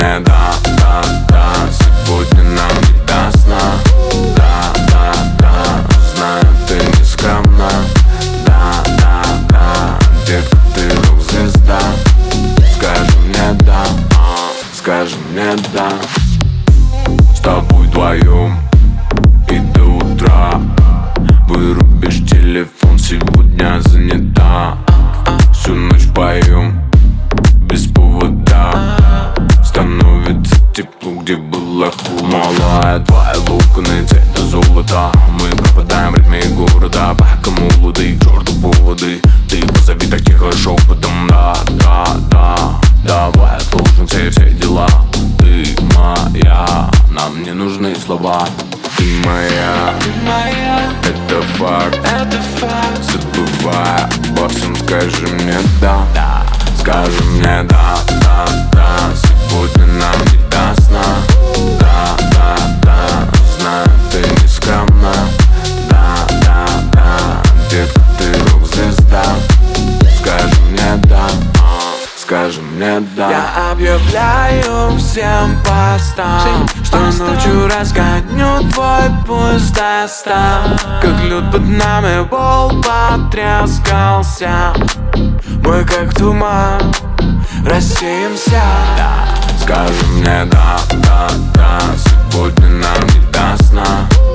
мне да, да, да. Сегодня нам не до сна. Да, да, да, знаю, ты не скромна. Да, да, да, детка, ты рок-звезда. Скажи мне да, скажи мне да. С тобой вдвоем и до утра. Вырубишь телефон, сегодня занята. Всю ночь поем без повода. Становится тепло, где было холодно. Малая, твои локоны цвета золота. Мы пропадаем в ритме города. Пока молоды, к черту поводы. Ты позови так тихо шепотом. Да, да, да, давай отложим все дела. Ты моя, нам не нужны слова. Ты моя, это факт, забывая обо всем, скажи мне да, да. Скажи мне да, да, да. Сегодня нам не до сна. Да, да, да, знаю, ты не скромна. Да, да, да, детка, ты рок-звезда. Скажи мне да, скажи мне да. Я объявляю всем постам, что ночью разгоню твой пульс до 100. Как лед под нами пол потрескался. Мы как туман рассеемся. Скажи мне да, да, да. Сегодня нам не до сна.